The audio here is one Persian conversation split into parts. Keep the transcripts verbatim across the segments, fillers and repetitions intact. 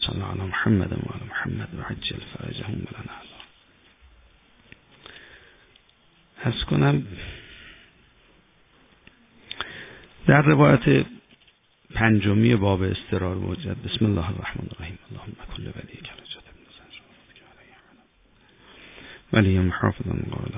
صلی علی محمد و علی محمد و عجل فرجهم لنا. عرض کنم در روایت پنجمی باب استقرار و حجت، بسم الله الرحمن الرحیم، اللهم کل ولی کلجت ابن زنجر ولی محافظا قائلا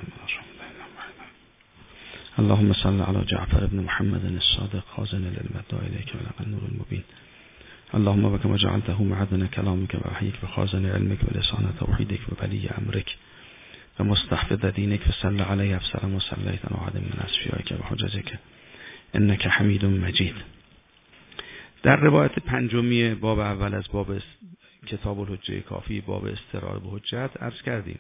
اللهم صل على جعفر ابن محمد الصادق خازن العلم الداعی ولق النور المبین اللهم وكما جعلته معدن كلامك ووحيك وخازن علمك ولسان توحيدك وولي امرك ومستحفظ دينك فصل عليه افسر ما صليت على احد من اصفيائك وحججك انك حمید مجید. در روایت پنجمی باب اول از باب کتاب الحجه کافی، باب استقرار به حجت، عرض کردیم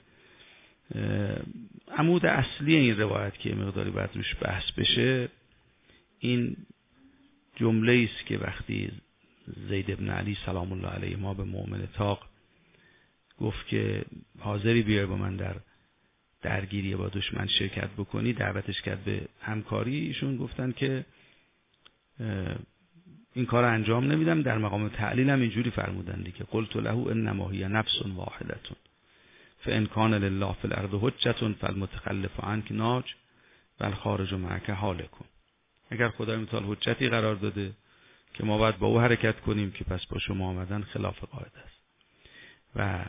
عمود اصلی این روایت که مقداری باید روش بحث بشه این جمله است که وقتی زید ابن علی سلام الله علیه ما به مؤمن طاق گفت که حاضری بیای با من در درگیری با دشمن شرکت بکنی، دعوتش کرد به همکاری، ایشون گفتن که این کار انجام نمیدم. در مقام تعلیل هم اینجوری فرمودن دیگه قلت له انما هی نفس واحده فان کان لله فی الارض حجة فالمتخلف عنک ناج والخارج معک هالک. اگر خدای متعال حجتی قرار داده که ما باید با او حرکت کنیم که پس با شما آمدن خلاف قاعده است و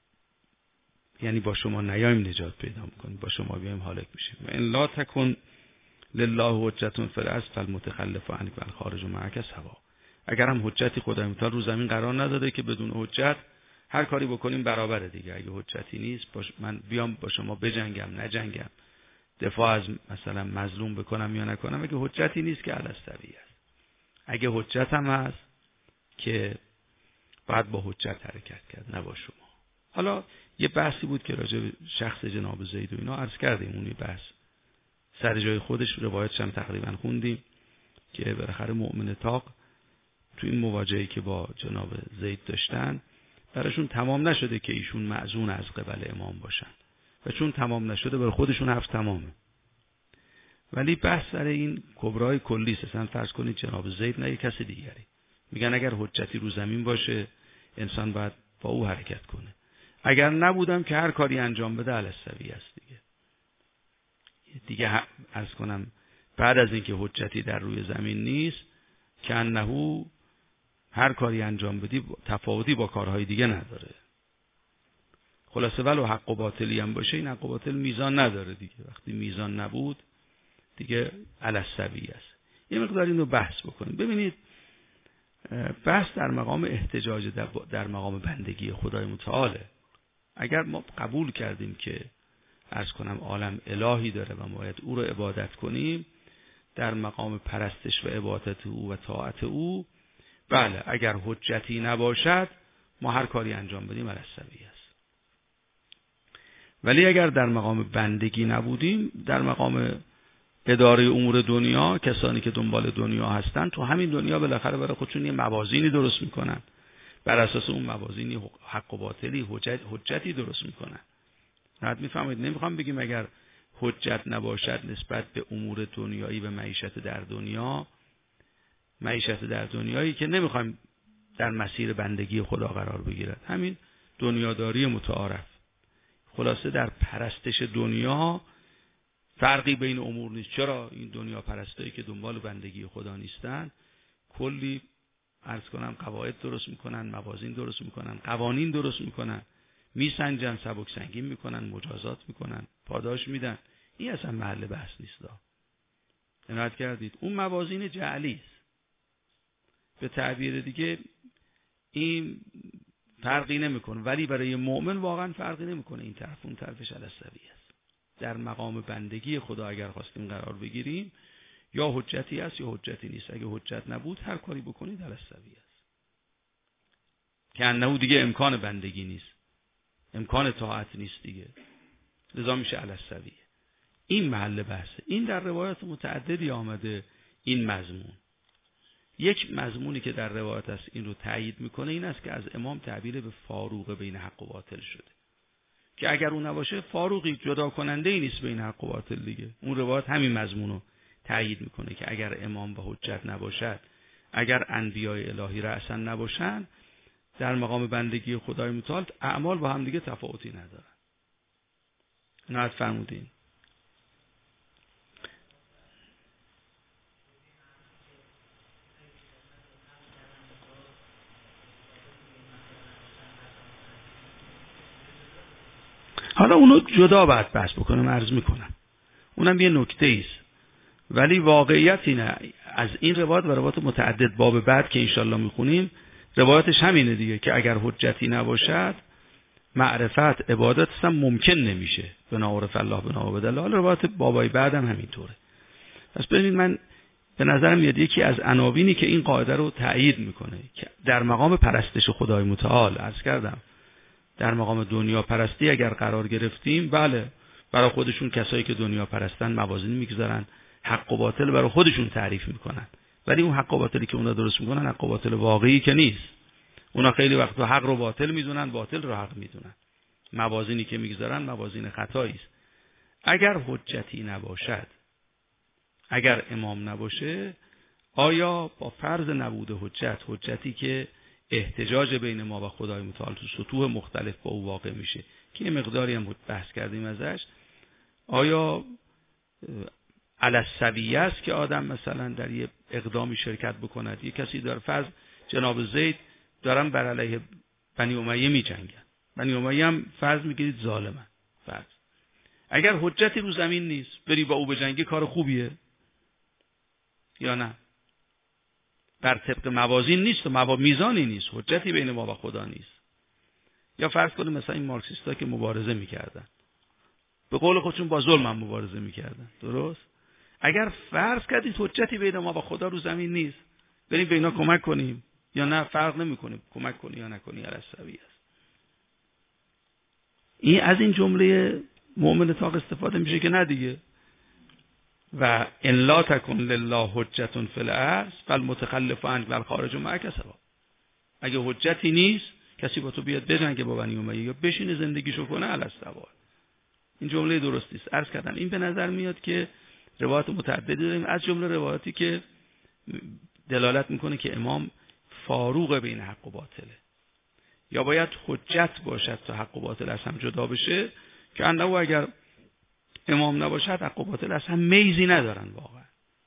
یعنی با شما نیایم نجات پیدا میکنیم، با شما بیایم هالک میشیم. و ان لا تکن لله حجة فی الارض فالمتخلف عنک والخارج معک سوا. اگر هم حجتی خدای متعال رو زمین قرار نداده که بدون حجت هر کاری بکنیم برابره دیگه. اگه حجتی نیست باش من بیام با شما بجنگم نجنگم، دفاع از مثلا مظلوم بکنم یا نکنم، اگه حجتی نیست که علی السویه است. اگه حجت هم هست که باید با حجت حرکت کرد نه با شما. حالا یه بحثی بود که راجع به شخص جناب زید و اینا عرض کردیم، اون بحث سر جای خودش، روایتش هم تقریبا خوندیم که بالاخره مؤمن طاق تو این مواجهه‌ای که با جناب زید داشتن براشون تمام نشده که ایشون معزون از قبل امام باشن و چون تمام نشده برای خودشون حفظ تمامه. ولی بحث سر این کبرای کلی است. اصلا فرض کنید جناب زید نه یک کسی دیگری، میگن اگر حجتی رو زمین باشه انسان باید با او حرکت کنه، اگر نبودم که هر کاری انجام بده علی السویه است دیگه. دیگه عرض کنم بعد از اینکه حجتی در روی زمین نیست که انه هر کاری انجام بدی تفاوتی با کارهای دیگه نداره. خلاصه ولو حق و باطلی هم باشه این حق و باطل میزان نداره دیگه. وقتی میزان نبود دیگه علی السویه است. یه مقدار اینو بحث بکنیم. ببینید بحث در مقام احتجاج در, در مقام بندگی خدای متعاله. اگر ما قبول کردیم که عرض کنم عالم الهی داره و ما باید او رو عبادت کنیم در مقام پرستش و عبادت او و طاعت او، بله اگر حجتی نباشد ما هر کاری انجام بدیم علی السویه است. ولی اگر در مقام بندگی نبودیم، در مقام اداره امور دنیا، کسانی که دنبال دنیا هستن تو همین دنیا بالاخره برای خودشون یه موازینی درست میکنن، بر اساس اون موازینی حق و باطلی حجت حجتی درست میکنن. راحت میفهمید؟ نمیخوام بگیم اگر حجت نباشد نسبت به امور دنیایی و معیشت در دنیا، معیشت در دنیایی که نمیخوایم در مسیر بندگی خدا قرار بگیرد، همین دنیاداری متعارف. خلاصه در پرستش دنیا فرقی بین امور نیست. چرا؟ این دنیا پرستایی که دنبال بندگی خدا نیستن کلی عرض کنم قواعد درست میکنن، موازین درست میکنن، قوانین درست میکنن، میسنجن، سبک سنگین میکنن، مجازات میکنن، پاداش میدن. این اصلا محل بحث نیست. عنایت کردید؟ اون موازین جعلی است. به تعبیر دیگه این فرقی نمیکنه، ولی برای مؤمن واقعا فرقی نمیکنه این طرف اون طرفش علی السویه است. در مقام بندگی خدا اگر خواستیم قرار بگیریم یا حجتی است یا حجتی نیست. اگه حجت نبود هر کاری بکنید علی السویه است. که انه دیگه امکان بندگی نیست، امکان طاعت نیست دیگه، لذا میشه علی السویه. این محل بحثه. این در روایات متعددی آمده این مضمون. یک مضمونی که در روایت است این رو تایید میکنه این است که از امام تعبیر به فاروق بین حق و باطل شده، که اگر اون نباشه فاروقی جدا کننده ای نیست بین حق و باطل دیگه. اون روایت همین مضمون رو تایید میکنه که اگر امام و حجت نباشد، اگر انبیای الهی رأسا نباشن، در مقام بندگی خدای متعال اعمال با هم دیگه تفاوتی ندارن. نهایت فرمودین. حالا اونو جدا باید بحث بکنم، عرض میکنم اونم یه نکته است، ولی واقعیت اینه از این روایت و روایت متعدد باب بعد که انشالله میخونیم روایتش همینه دیگه که اگر حجتی نباشد معرفت عبادت هم ممکن نمیشه. بناعرف الله بناعرف الله. حالا روایت بابای بعد هم همینطوره. پس ببینید من به نظرم میاد یکی از عناوینی که این قاعده رو تأیید میکنه که در مقام پرستش خدای متعال، عرض کردم در مقام دنیا پرستی اگر قرار گرفتیم، بله برای خودشون کسایی که دنیا پرستن موازین میگذارن، حق و باطل برای خودشون تعریف میکنن، ولی اون حق و باطلی که اونا درست میکنن حق و باطل واقعی که نیست. اونا خیلی وقتا حق رو باطل میدونن، باطل رو حق میدونن. موازینی که میگذارن موازین خطایی است. اگر حجتی نباشد، اگر امام نباشه، آیا با فرض نبود حجت، حجتی که احتجاج بین ما و خدای متعال تو سطوح مختلف با او واقع میشه که یه مقداری هم بحث کردیم ازش، آیا علی السویه است که آدم مثلا در یه اقدامی شرکت بکند؟ یه کسی داره، فرض جناب زید دارن بر علیه بنی امیه می جنگن، بنی امیه هم فرض میگیرید ظالمن، فرض اگر حجتی رو زمین نیست بری با او بجنگی کار خوبیه یا نه؟ بر طبق موازین نیست و موا میزانی نیست، حجتی بین ما و خدا نیست. یا فرض کنیم مثلا این مارکسیستا که مبارزه میکردن، به قول خودشون با ظلم هم مبارزه میکردن، درست؟ اگر فرض کردید حجتی بین ما و خدا رو زمین نیست، بریم به اینا کمک کنیم یا نه؟ فرق نمیکنه کمک کنی یا نکنی، علی السویه است. این از این جمله مؤمن تاق استفاده میشه که نه دیگه. و ان لا تکن لله حجت فی الارض فالمتخلف عنک والخارج معک سوا. اگه حجتی نیست کسی با تو بیاد بجنگه با بنی امیه یا بشینه زندگیشو کنه، علی السوا. این جمله درستی است. عرض کردم این به نظر میاد که روایت متعددی داریم، از جمله روایاتی که دلالت میکنه که امام فاروق بین حق و باطله، یا باید حجت باشد تا حق و باطل از هم جدا بشه، که انه اگر امام نباشد حق و باطل از هم میزی ندارن واقعا.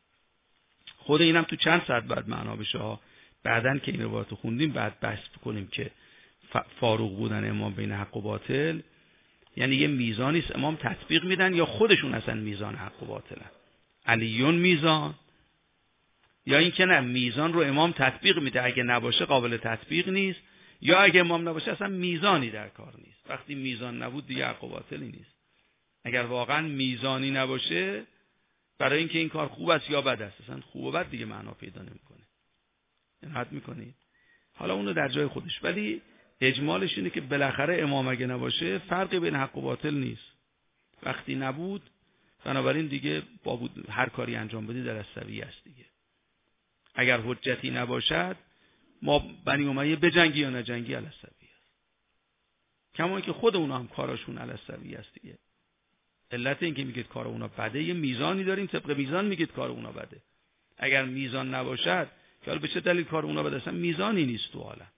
خود اینم تو چند ساعت بعد معنا بشه ها، بعدن که این روایت خوندیم بعد بحث کنیم که فاروق بودن امام بین حق و باطل یعنی یه میزانی است امام تطبیق میدن یا خودشون اصلا میزان حق و باطلن. علیون میزان، یا این که نه میزان رو امام تطبیق میده، اگه نباشه قابل تطبیق نیست، یا اگه امام نباشه اصلا میزانی در کار نیست. وقتی میزان نبود دیگه حق و باطلی نیست. اگر واقعا میزانی نباشه برای اینکه این کار خوب است یا بد است، اصلا خوب و بد دیگه معنا پیدا نمیکنه. عنایت میکنید؟ حالا اونو در جای خودش، ولی اجمالش اینه که بالاخره امام اگه نباشه فرقی بین حق و باطل نیست. وقتی نبود بنابراین دیگه با بود هر کاری انجام بدی در السویه است دیگه. اگر حجتی نباشد ما بنی امیه بجنگی یا نجنگی علی السویه است. کما که خود اونا هم کاراشون علی السویه است دیگه. علت این که میگید کار اونا بده یه میزانی داریم، طبق میزان میگید کار اونا بده. اگر میزان نباشد که حالا به چه دلیل کار اونا بده؟ اصلا میزانی نیست تو عالم.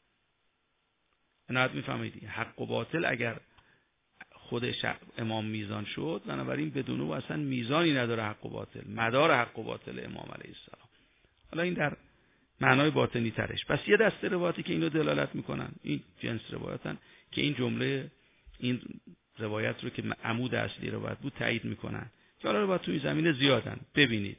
عنایت میفهمید؟ حق و باطل اگر خودش امام میزان شد بنابراین بدون او اصلا میزانی نداره حق و باطل، مدار حق و باطل امام علیه السلام. حالا این در معنای باطنی ترش. پس یه دسته روایاتی که اینو دلالت میکنن، این جنس روایاتن که این جمله این روایت رو که عمود اصلی روایت بود تایید میکنن، که حالا روایت تو این زمینه زیادن. ببینید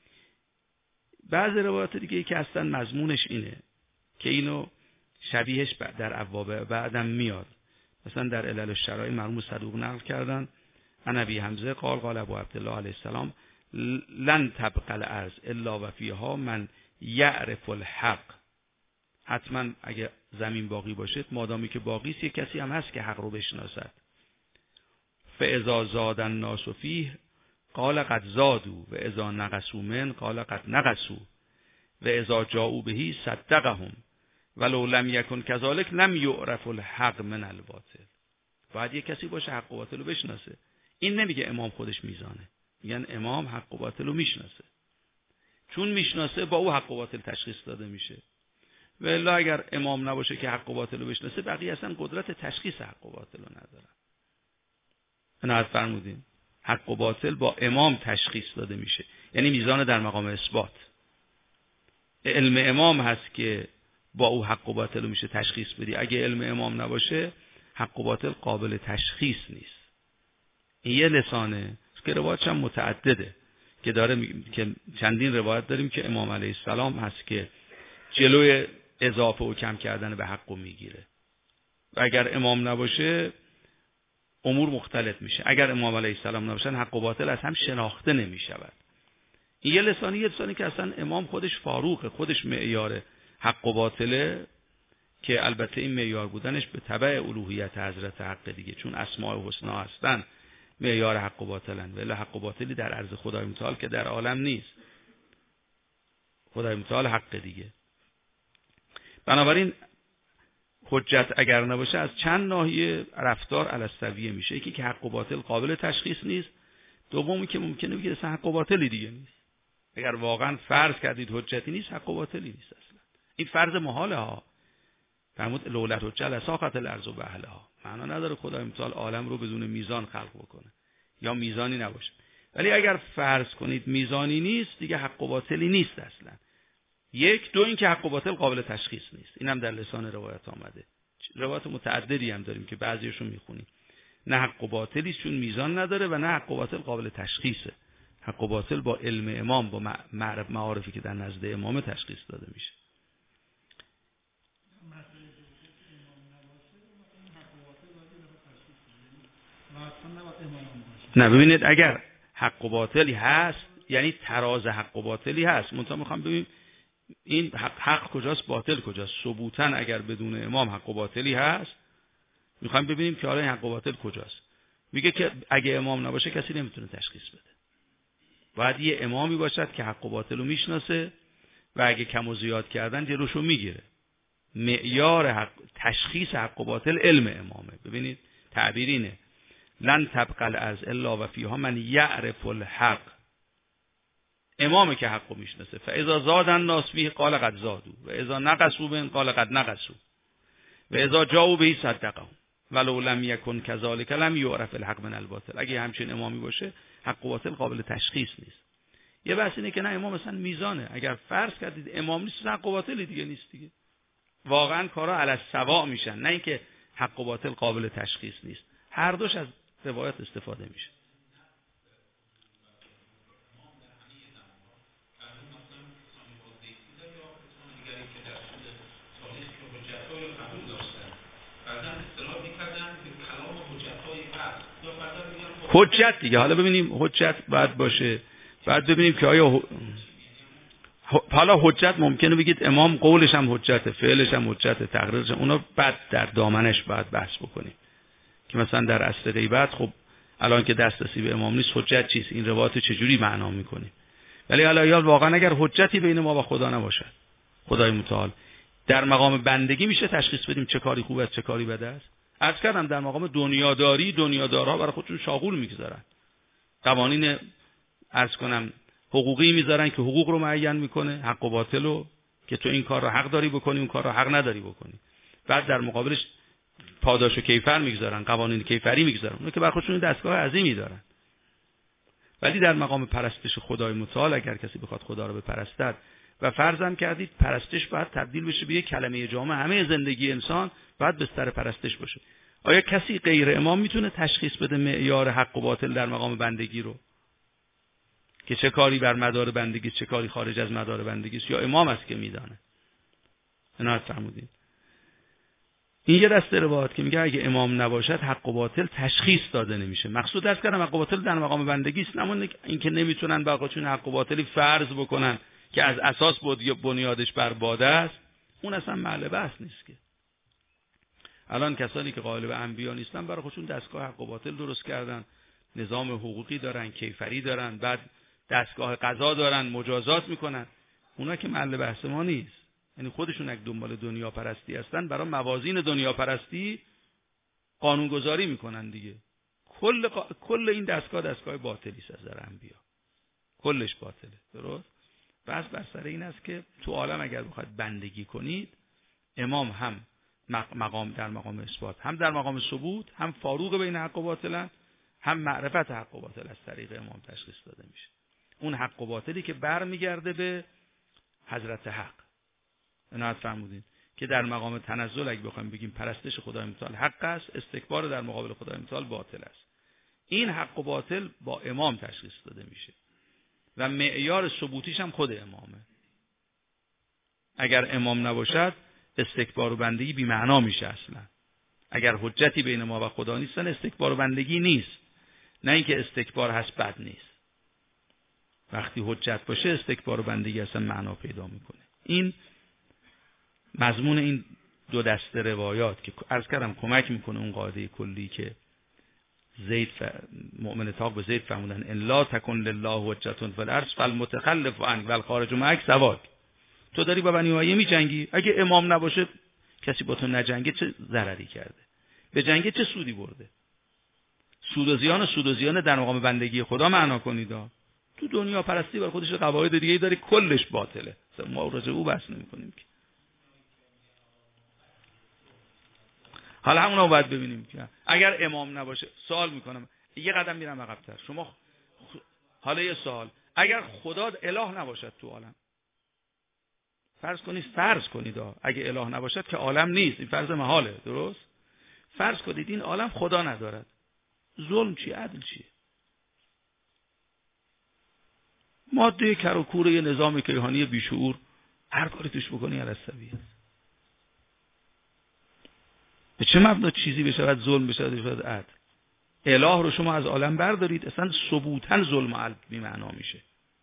بعض روایات دیگه که اصلا مضمونش اینه که اینو شبیهش در ابواب بعدم میاد، مثلا در علل الشرائع مرحوم صدوق نقل کردن عن ابی حمزه قال قال ابو عبدالله علیه السلام لن تبقى الارض الا و فیها من یعرف الحق. حتما اگه زمین باقی باشه مادامی که باقی است یک کسی هم هست که حق رو بشناسد. فاذا زاد الناس فیه قال قد زادوا و اذا نقصوا من قال قد نقصوا و اذا جاءوا به صدقهم ولو لم یکن کذالک لم یعرف الحق من الباطل. باید یک کسی باشه حق و باطل رو بشناسه. این نمیگه امام خودش میزانه، میگن امام حق و باطل رو میشناسه، چون میشناسه با او حق و باطل تشخیص داده میشه. و الا اگر امام نباشه که حق و باطل رو بشناسه، بقیه اصلا قدرت تشخیص حق و باطل رو ندارن. عنایت فرمودین حق و باطل با امام تشخیص داده میشه، یعنی میزان در مقام اثبات. علم امام هست که با او حق و باطل رو میشه تشخیص بدی. اگه علم امام نباشه حق و باطل قابل تشخیص نیست. این یه لسانه که روایتش هم متعدده که داره می... که چندین روایت داریم که امام علیه السلام هست که جلوی اضافه و کم کردن به حق رو میگیره و اگر امام نباشه امور مختلف میشه. اگر امام علیه السلام نباشن حق و باطل از هم شناخته نمیشود. این یه لسانی یه لسانی که اصلا امام خودش فاروقه، خودش معیار حق و باطله، که البته این معیار بودنش به تبع الوهیت حضرت حق دیگه، چون اسماء الحسنا هستن معیار حق و باطلن، ولی حق و باطلی در عرض خدای متعال که در عالم نیست. خدای متعال حق دیگه. بنابراین حجت اگر نباشه از چند ناحیه رفتار علالسویه میشه. یکی که حق و باطل قابل تشخیص نیست، دومی که ممکنه بگید اصلا حق و باطلی دیگه نیست. اگر واقعا فرض کردید حجتی نیست، حق و باطلی نیست اصلا. این فرض محاله ها. فرمود لولا حجت لساقط الارض و اهلها. معنا نداره خدای متعال عالم رو بدون میزان خلق بکنه یا میزانی نباشه. ولی اگر فرض کنید میزانی نیست، دیگه حق و باطلی نیست اصلا. یک دو این که حق و باطل قابل تشخیص نیست. اینم در لسان روایت آمده. روایت متعددی هم داریم که بعضیشون میخونیم. نه حق و باطلی چون میزان نداره و نه حق و باطل قابل تشخیصه. حق و باطل با علم امام، با معرف معارفی که در نزد امام تشخیص داده میشه. نه ببینید اگر حق و باطلی هست یعنی تراز حق و باطلی هست. منتها میخوام ببینیم این حق, حق کجاست باطل کجاست. ثبوتاً اگر بدون امام حق و باطلی هست، میخوایم ببینیم که حالا این حق و باطل کجاست. میگه که اگه امام نباشه کسی نمیتونه تشخیص بده. باید یه امامی باشد که حق و باطل رو میشناسه و اگه کم و زیاد کردن جلوشو میگیره. معیار حق تشخیص حق و باطل علم امامه. ببینید تعبیر اینه: لن تبقى الارض الا و فیها من یعرف الحق. امامه که حق رو میشناسه. فاذا زاد الناس فیه قال قد زادوا و اذا نقصوا به قال قد نقصوا و اذا جاءوا به صدقوا ولو لم یکن كذلك لم یعرف الحق من الباطل. اگه همچین امامی باشه حق و باطل قابل تشخیص نیست. یه بحث اینه که نه امام مثلا میزانه. اگر فرض کردید امام نیست حق و باطلی دیگه نیست دیگه. واقعا کارا علی السواء میشن، نه اینکه حق و باطل قابل تشخیص نیست. هر دوش از روایت استفاده میشه. حجت دیگه. حالا ببینیم حجت بعد باشه، بعد ببینیم که آیا حالا حجت ممکنه بگید امام قولش هم حجته، فعلش هم حجته، تقریرش هم، اونا بعد در دامنش بعد بحث بکنیم که مثلا در اصل غیبت خب الان که دسترسی به امام نیست حجت چیست، این روایت چجوری معنا میکنیم. ولی حالا یا واقعا اگر حجتی بین ما و خدا نباشه، خدای متعال در مقام بندگی میشه تشخیص بدیم چه کاری خوبه چه کاری بده است. عرض کردم در مقام دنیاداری دنیادارها برای خودشون شاغول میگذارن، قوانین عرض کنم حقوقی میذارن که حقوق رو معین میکنه، حق و باطل رو که تو این کار رو حق داری بکنی اون کار رو حق نداری بکنی. بعد در مقابلش پاداش و کیفر میگذارن، قوانین کیفری میگذارن، اون که برای خودشون دستگاه عظیمی دارن. ولی در مقام پرستش خدای متعال اگر کسی بخواد خدا رو بپرستد و فرضم کردید پرستش باید تبدیل بشه به یک کلمه جامع، همه زندگی انسان باید بستر پرستش باشه. آیا کسی غیر امام میتونه تشخیص بده معیار حق و باطل در مقام بندگی رو که چه کاری بر مدار بندگی چه کاری خارج از مدار بندگی است؟ یا امام است که میدانه؟ عنایت فرمودید. این یه دسته روایات که میگه اگه امام نباشد حق و باطل تشخیص داده نمیشه. مقصود درس کردم حق و باطل در مقام بندگی است، اما اینکه نمیتونن واقعا حق و باطلی فرض بکنن که از اساس بود بنیادش بر باده است، اون اصلا محل بحث نیست. که الان کسانی که قائل به انبیا نیستن برای خودشون دستگاه حق و باطل درست کردن، نظام حقوقی دارن، کیفری دارن، بعد دستگاه قضا دارن، مجازات میکنن. اونا که محل بحث ما نیست. یعنی خودشون یک دنبال دنیا پرستی هستن، برای موازین دنیا پرستی قانون گذاری میکنن دیگه. کل قا... کل این دستگاه دستگاه باطلی است از نظر انبیا. کلش باطله. درست؟ بس بر سر این است که تو عالم اگر بخواید بندگی کنید امام هم مقام در مقام اثبات، هم در مقام ثبوت، هم فاروق بین حق و باطل، هم معرفت حق و باطل از طریق امام تشخیص داده میشه. اون حق و باطلی که برمیگرده به حضرت حق. عنایت فرمودین که در مقام تنزل اگه بخوایم بگیم پرستش خدای متعال حق است، استکبار در مقابل خدای متعال باطل است. این حق و باطل با امام تشخیص داده میشه و معیار ثبوتیش هم خود امامه. اگر امام نباشد استکبار و بندگی بی معنا میشه اصلا. اگر حجتی بین ما و خدا نیستن استکبار و بندگی نیست. نه اینکه استکبار هست بد نیست. وقتی حجت باشه استکبار و بندگی اصلا معنا پیدا میکنه. این مضمون این دو دسته روایات که عرض کردم کمک میکنه اون قاعده کلی که زید ف... مؤمن تاق به زید فرمودن ان لا تکن لله حجتون فی الارض فالمتخلف عنک والخارج معک سواک. تو داری با بنی امیه میجنگی، اگه امام نباشه کسی با تو نجنگه چه ضرری کرده؟ به جنگ چه سودی برده؟ سود و زیان و سود و زیان در مقام بندگی خدا معنا کنید. تو دنیا پرستی بر خودش قواعد دیگه داره کلش باطله. ما راجع او بحث نمی‌کنیم که. حالا همون رو باید ببینیم که اگر امام نباشه، سوال میکنم یه قدم میرم عقب‌تر. شما خ... حالا یه سوال، اگر خدا اله نباشد تو عالم، فرض کنید فرض کنید اگه اله نباشد که عالم نیست، این فرض محاله، درست؟ فرض کنید این عالم خدا ندارد، ظلم چیه عدل چیه؟ ماده کر و کور یه نظام کیهانی بیشعور هر کاری توش بکنی علی‌السویه است. به چه مبنا چیزی بشود ظلم بشود بشود عدل؟ اله رو شما از عالم بردارید اصلا ثبوتاً ظلم و عدل بی معنا میشه.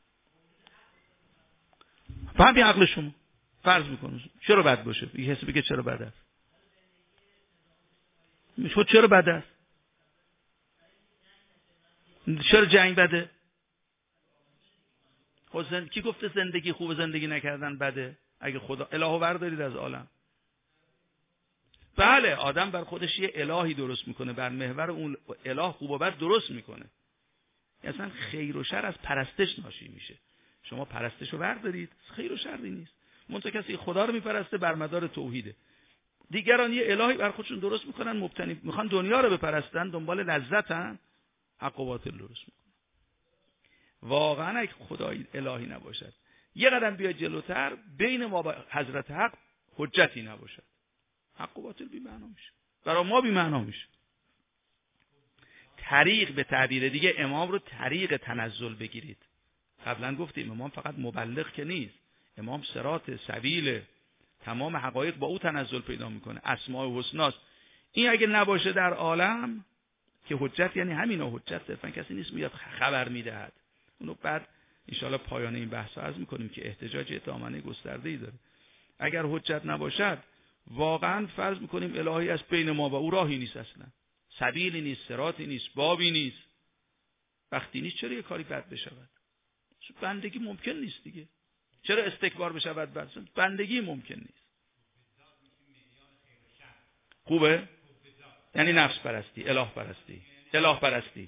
فهمی عقل شما فرض میکنه چرا بد باشه؟ یه حسی بگه چرا بد است؟ میشه چرا بد است؟ چرا جنگ بده؟ خود زند... کی گفته زندگی خوب زندگی نکردن بده؟ اگه خدا الهو بردارید از عالم. بله آدم بر خودش یه الهی درست میکنه، بر محور اون اله خوب و بد درست میکنه. اصلا خیر و شر از پرستش ناشی میشه. شما پرستش رو بردارید، خیر و شری نیست. منتها کسی خدا رو میپرسته بر مدار توحیده. دیگران یه الهی بر خودشون درست میکنن، مبتنی میخوان دنیا رو بپرستن، دنبال لذتن، حق و باطل درست میکنن. واقعا اگه خدای الهی نباشد، یه قدم بیاد جلوتر، بین ما و حضرت حق حجتی نباشد، حق و باطل بی معنا میشه، برای ما بی معنا میشه. طریق به تعبیر دیگه امام رو طریق تنزل بگیرید. قبلا گفتیم امام فقط مبلغ که نیست، امام صراط سبیل، تمام حقایق با او تنزل پیدا میکنه، اسماء و حسناست. این اگه نباشه در عالم که حجت یعنی همینا، حجت صرفا کسی نیست میاد خبر میدهد. اونو بعد انشاءالله پایان این بحث رو عرض میکنیم که احتجاج دامنه گسترده‌ای داره. اگر حجت نباشد واقعا فرض میکنیم الهی از بین ما و او راهی نیست، اصلا سبیلی نیست، صراطی نیست، بابی نیست. وقتی نیست چرا یه کاری بد بشود؟ بندگی ممکن نیست دیگه. چرا استکبار بشود بد؟ بندگی ممکن نیست. خوبه؟ یعنی نفس پرستی، اله پرستی، اله پرستی،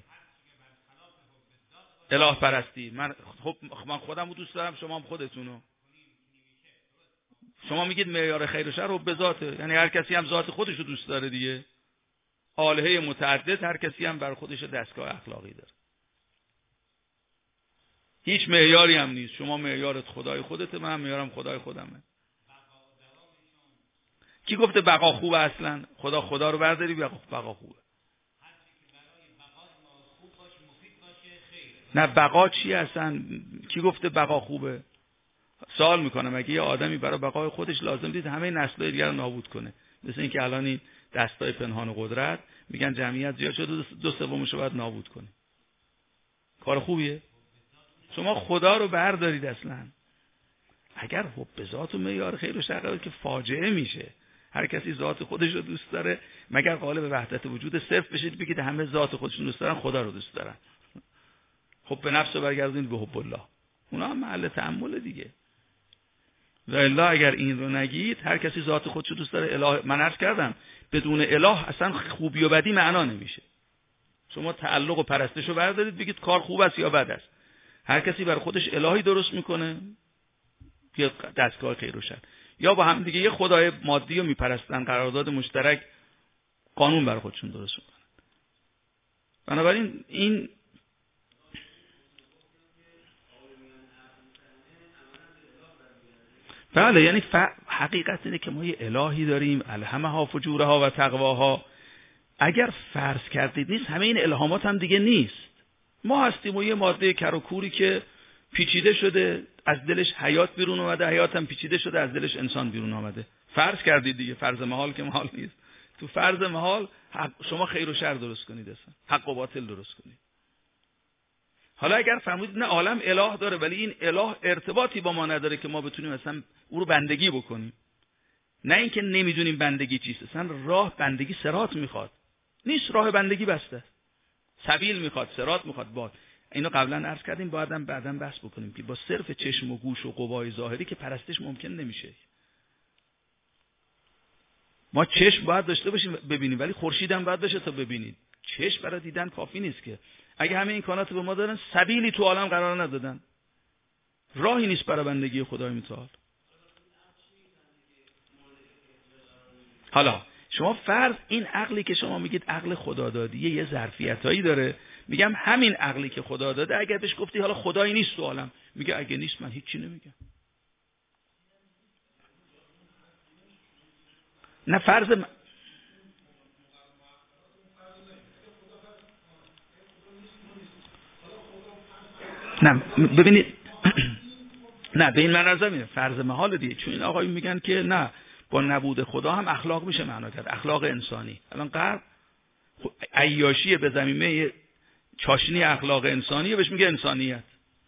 اله پرستی. من خب من خودم رو دوست دارم، شما هم خودتونو. شما میگید معیار خیر و شر حب ذاته، یعنی هر کسی هم ذات خودش رو دوست داره دیگه. آلهه متعدد، هر کسی هم بر خودش دستگاه اخلاقی داره. هیچ معیاری هم نیست. شما معیارت خدای خودته، من معیارم خدای خودمه. کی گفته بقا خوبه؟ اصلا خدا خدا رو برداری بقا خوبه. نه بقا چی اصلا؟ کی گفته بقا خوبه؟ سوال میکنم اگه یه آدمی برای بقای خودش لازم دید همه نسل‌های دیگر رو نابود کنه، مثل اینکه الان این دستای پنهان قدرت میگن جمعیت زیاد شده دو سومش رو باید نابود کنه، کار خوبیه؟ شما خدا رو بردارید اصلا. اگر حب ذات و معیار خیر و شر که فاجعه میشه، هر کسی ذات خودش رو دوست داره، مگر قالب وحدت وجود صرف بشید بگید همه ذات خودشون دوست دارن، خدا رو دوست دارن. خب به نفس رو برگردونید به حب الله، اونا هم محل تأمل دیگه. و الا اگر این رو نگید، هر کسی ذات خودشو دوست داره، اله من عرض کردم بدون اله اصلا خوبی و بدی معنا نمیشه. شما تعلق و پرستش رو بردارید بگید کار خوب است یا بد است. هر کسی بر خودش الهی درست میکنه که دستگاه خیر و شر. یا با هم دیگه یه خدای مادی رو میپرستن، قرارداد مشترک، قانون بر خودشون درست میکنن. بنابراین این بله، یعنی ف... حقیقت اینه که ما یه الهی داریم، الهمها فجورها و تقواها. اگر فرض کردید نیست، همه این الهامات هم دیگه نیست. ما هستیم و یه ماده کر و کوری که پیچیده شده، از دلش حیات بیرون اومده، حیات هم پیچیده شده، از دلش انسان بیرون اومده. فرض کردید دیگه، فرض محال که محال نیست. تو فرض محال شما خیر و شر درست کنید، اصلا حق و باطل درست کنید. حالا اگر فرمودید نه عالم اله داره ولی این اله ارتباطی با ما نداره که ما بتونیم اصلا او رو بندگی بکنیم، نه اینکه نمیدونیم بندگی چیست، اصلا راه بندگی صراط میخواد، نیست راه بندگی بسته، سبیل میخواد، صراط میخواد. باد اینو قبلا عرض کردیم، بعدم بعدم بحث بکنیم که با صرف چشم و گوش و قوای ظاهری که پرستش ممکن نمیشه. ما چشم باید داشته باشیم ببینیم، ولی خورشید هم باید باشه تا ببینید. چشم برای دیدن کافی نیست که. اگه همه امکانات به ما دادن، سبیلی تو عالم قرار ندادن، راهی نیست برای بندگی خدای متعال. حالا شما فرض این عقلی که شما میگید عقل خدادادیه یه ظرفیتایی داره، میگم همین عقلی که خدا داده اگر بهش گفتی حالا خدایی نیست تو عالم، میگه اگه نیست من هیچی نمیگم. نه فرض م... نه ببینید نه به این معنی میره فرض محال دیگه، چون این آقایون میگن که نه با نبود خدا هم اخلاق میشه معنا کرد، اخلاق انسانی. الان غرب عیاشی به زمینه چاشنی اخلاق انسانیه، بهش میگه انسانیت.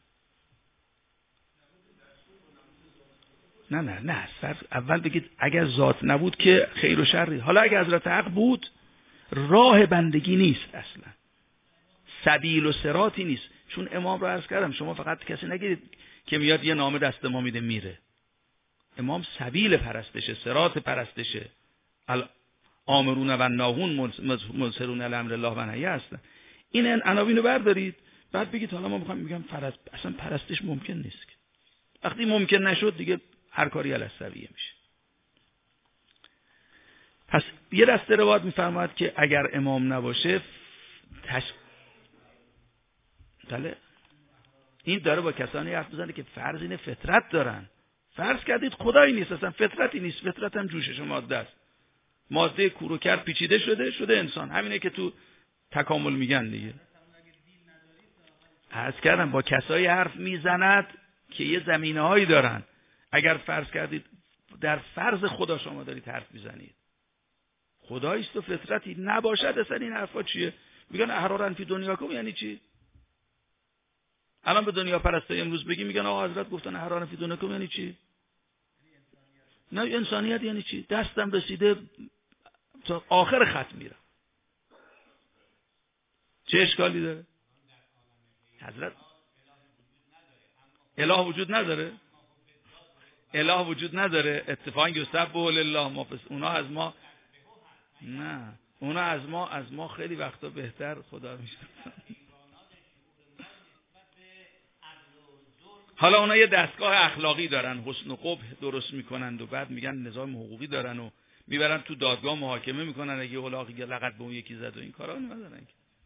نه نه نه فرض اول بگید اگر ذات نبود که خیر و شری. حالا اگر حضرت حق بود، راه بندگی نیست اصلا، سبیل و صراطی نیست. چون امام رو عرض کردم، شما فقط کسی نگیرید که میاد یه نامه دست ما میده میره. امام سبیل پرستشه، صراط پرستشه، آمرون و ناهون منصرون الامر الله و نهی هستن. این عناوین رو بردارید، بعد بگید حالا ما میخوایم میگم فرست اصلا پرستش ممکن نیست. وقتی ممکن نشد دیگه هر کاری علی السویه میشه. پس یه دسته روایت میفرماید که اگر امام نباشه تش... بله این داره با کسانی حرف میزنه که فرض اینه فطرت دارن. فرض کردید خدایی نیست، اصلا فطرتی نیست، فطرت هم جوشش ماده است، ماده کور و کر پیچیده شده شده انسان. همینه که تو تکامل میگن دیگه. عرض کردم با کسایی حرف میزند که یه زمینه هایی دارن. اگر فرض کردید در فرض خدا شما دارید حرف میزنید، خداییست و فطرتی نباشد، اصلا این حرفا چیه؟ میگن احرارن فی دنیاکم، یعنی چی؟ الان به دنیا پرستای امروز بگی میگن آقا حضرت گفتن احرارن فی دنیاکم، یعنی چی؟ نه انسانیت یعنی چی؟ دستم رسیده تا آخر خط میرم، چه اشکالی داره؟ حضرت اله وجود نداره؟ اله وجود نداره. اتفاقا یسبح لله ما پس اونا از ما نه اونا از ما از ما خیلی وقتا بهتر خدا میشه. حالا اونا یه دستگاه اخلاقی دارن، حسن و قبح درست میکنند و بعد میگن نظام حقوقی دارن و میبرن تو دادگاه محاکمه میکنن اگه الاغی لغت به اون یکی زد و این کارا ندارن،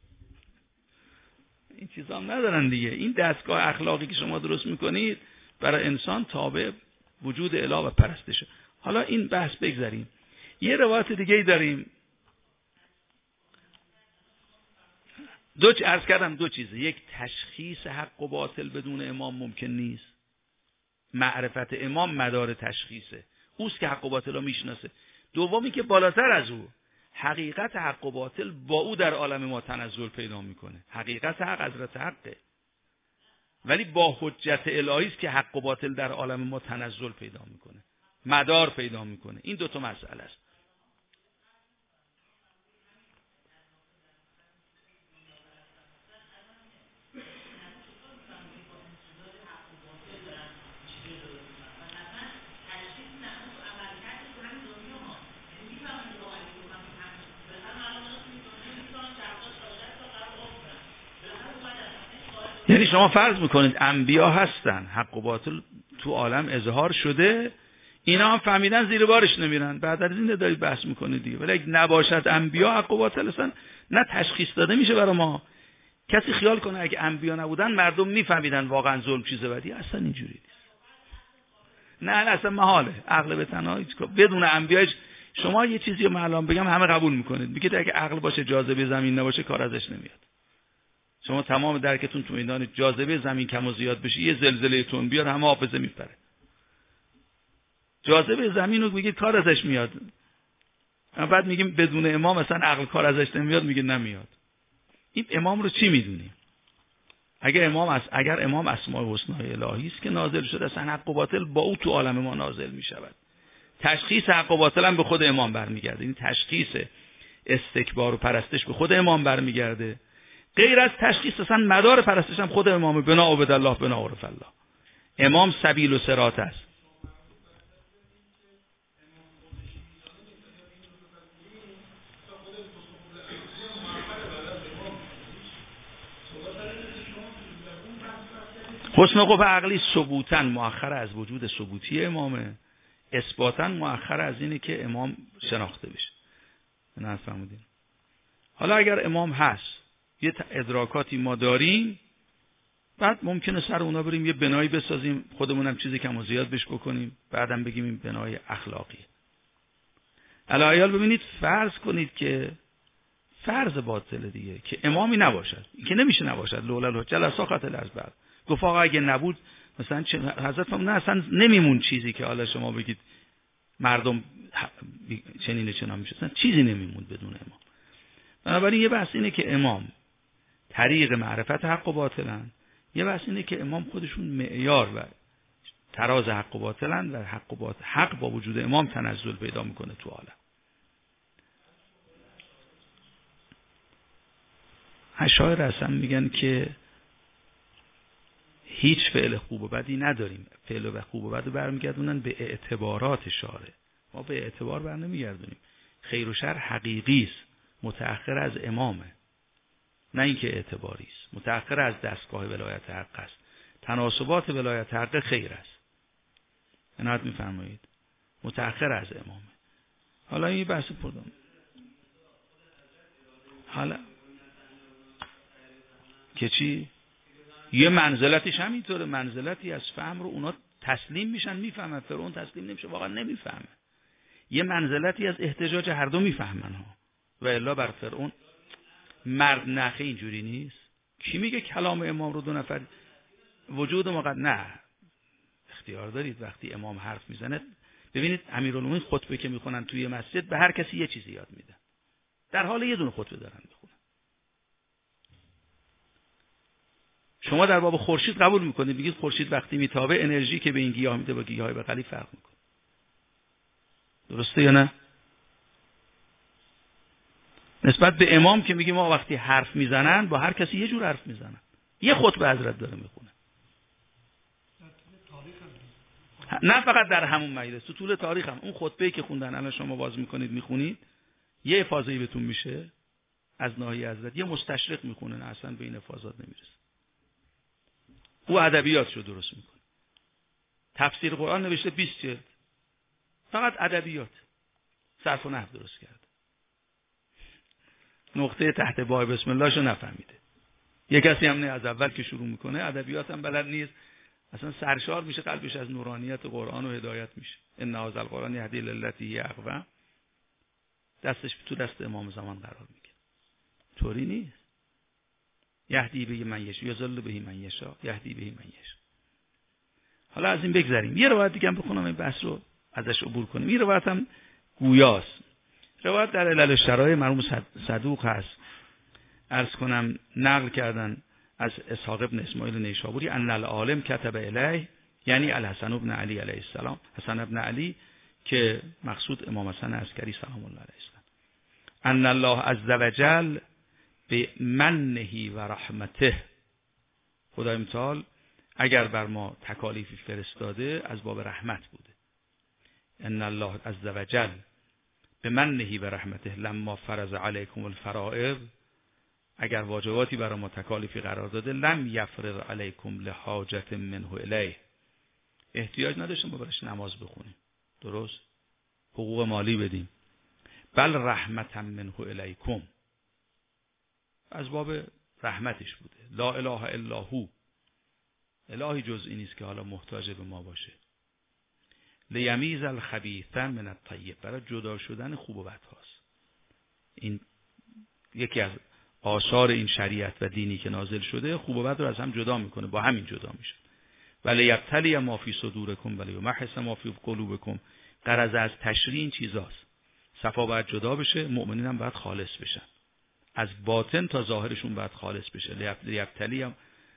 این چیزا هم ندارن دیگه. این دستگاه اخلاقی که شما درست میکنید برای انسان تابع وجود اله و پرستشه. حالا این بحث بگذاریم. یه روایت دیگه ای داریم، دو چ... عرض کردم دو چیزه. یک، تشخیص حق و باطل بدون امام ممکن نیست. معرفت امام مدار تشخیصه، اوست که حق و باطل رو میشناسه. دومی که بالاتر از او، حقیقت حق و باطل با او در عالم ما تنزل پیدا میکنه. حقیقت حق حضرت حقه، ولی با حجت الهی است که حق و باطل در عالم ما تنزل پیدا میکنه، مدار پیدا میکنه. این دو تا مسئله است. یعنی شما فرض میکنید انبیا هستن، حق و باطل تو عالم اظهار شده، اینا هم فهمیدن زیر بارش نمیرن. بعد از این دارید بحث میکنید دیگه. ولی اگه نباشد انبیا حق و باطل اصلا نه تشخیص داده میشه برای ما. کسی خیال کنه اگه انبیا نبودن مردم میفهمیدن واقعا ظلم چیز بدی، اصلا اینجوری نیست. نه اصلا محاله. عقل به تنها بدون انبیا. شما یه چیزی رو من الان بگم همه قبول میکنید، میگید اگه عقل باشه جاذبه زمین نباشه کار ازش نمیاد. شما تمام درکتون تو میدان جاذبه زمین کم و زیاد بشه، یه زلزله تون بیاد همه حافظه میپره. جاذبه زمین رو میگید کار ازش میاد، بعد میگیم بدون امام مثلا عقل کار ازش نمیاد، میگه نمیاد. این امام رو چی میدونیم؟ اگر امام است، اگر امام اسماء الحسنای الهی است که نازل شده، اصلا حق و باطل با او تو عالم ما نازل میشود. تشخیص حق و باطل هم به خود امام برمیگرده. این تشخیص استکبار و پرستش به خود امام برمیگرده. غیر از تشخیص اصلا مدار پرستش هم خود امام. بنا عبد الله بنا عرف الله. امام سبیل و صراط است. حسن قبح عقلی ثبوتاً مؤخر از وجود ثبوتی امامه، اثباتاً مؤخر از اینه که امام شناخته بشه. نه فهمیدین؟ حالا اگر امام هست، یه ادراکاتی ما داریم، بعد ممکنه سر اونا بریم یه بنایی بسازیم، خودمونم چیزی کم و زیاد بهش بکنیم، بعدم بگیم این بنای اخلاقی. الایال ببینید، فرض کنید که فرض باطل دیگه که امامی نباشد، که نمیشه نباشد، لولا الحجه لساقط الازبر. گفت آقا اگه نبود مثلا چه حضرت نه اصلا نمیمون چیزی که حالا شما بگید مردم چنین چنان میشه، اصلا چیزی نمیمون بدون امام. بنابراین یه بحث اینه که امام طریق معرفت حق و باطلن، یه بحث اینه که امام خودشون معیار و تراز حق و باطلن و حق و باطل حق با وجود امام تنزل پیدا میکنه تو عالم. اشاعره اصلا میگن که هیچ فعل خوب و بدی نداریم. فعل و خوب و بد برمیگردونن به اعتبارات شارع. ما به اعتبار بر نمیگردونیم. خیر و شر حقیقی است، متأخر از امامه، نه اینکه اعتباری است. متأخر از دستگاه ولایت حق است. تناسبات ولایت حق خیر است. عنایت میفرمایید. متأخر از امامه. حالا این بحث پردم. حالا که چی؟ یه منزلتش همینطوره. منزلتی از فهم رو اونا تسلیم میشن، میفهمن. فرعون تسلیم نمیشه، واقعا نمیفهمه. یه منزلتی از احتجاج هر دو میفهمن ها. و الا بر فرعون مرد نخه اینجوری نیست. کی میگه کلام امام رو دو نفر وجود ما قد نه اختیار دارید. وقتی امام حرف میزنه، ببینید امیرالمومنین خطبه که میخونن توی مسجد به هر کسی یه چیزی یاد میدن، در حال یه دونه خطبه دارن میخونن. شما در باب خورشید قبول میکنید، میگید خورشید وقتی میتابه انرژی که به این گیاه میده با گیاه بغلی فرق میکنه. درسته یا نه؟ نسبت به امام که میگیم ما وقتی حرف میزنن با هر کسی یه جور حرف میزنن. یه خطبه حضرت داره میخونه. نه فقط در همون مجلس، تو طول تاریخ هم اون خطبه‌ای که خوندن الان شما باز میکنید میخونید، یه افاضه‌ای بهتون میشه از ناحیه حضرت، یه مستشرق میخونه نه اصلا به این افاضات نمیرسه. او ادبیاتشو درست میکنه. تفسیر قرآن نوشته بیست جلد، فقط ادبیات، صرف و نحو درست کرده. نقطه تحت بای بسم الله شو نفهمیده. یه کسی هم نه از اول که شروع میکنه ادبیات هم بلد نیست، اصلا سرشار میشه قلبش از نورانیت قرآن و هدایت میشه. ان هذا القرآن یهدی للتی هی اقوم، دستش تو دست امام زمان قرار میگیره. طوری نیست. یهدی به من یشاء یضل به من یشاء یهدی به من یشاء. حالا از این بگذریم. یه روایت دیگه هم بخونم این بحث رو ازش عبور کنیم. این روایت هم گویاست. روایت در علل الشرایع مرحوم صدوق هست. عرض کنم نقل کردن از اسحاق ابن اسماعیل نیشابوری ان العالم کتب الیه، یعنی الحسن ابن علی علیه السلام، حسن ابن علی که مقصود امام حسن عسکری سلام الله علیه السلام، ان الله عز وجل به منه و رحمته، خدای متعال اگر بر ما تکالیفی فرستاده از باب رحمت بوده. ان الله عز وجل به منه و رحمته لما فرض علیکم الفرائض، اگر واجباتی برای ما تکالیفی قرار داده، لم یفرض علیکم لحاجت منه الیه، احتیاج نداشتیم ما برش نماز بخونیم. درست، حقوق مالی بدیم. بل رحمتا منه الیکم، از باب رحمتش بوده. لا اله الا هو، الهی جز این نیست که حالا محتاج به ما باشه. لیمیز الخبیث من الطیب، برای جدا شدن خوب و بد هاست. این یکی از آثار این شریعت و دینی که نازل شده، خوب و بد رو از هم جدا میکنه، با همین جدا میشه. ولی یبتلی ما فی صدورکم ولی یمحص ما فی قلوبکم، غرض از تشریع این چیزاست. صفا باید جدا بشه، مؤمنین هم باید خالص بشن، از باطن تا ظاهرشون باید خالص بشه. لیبتلی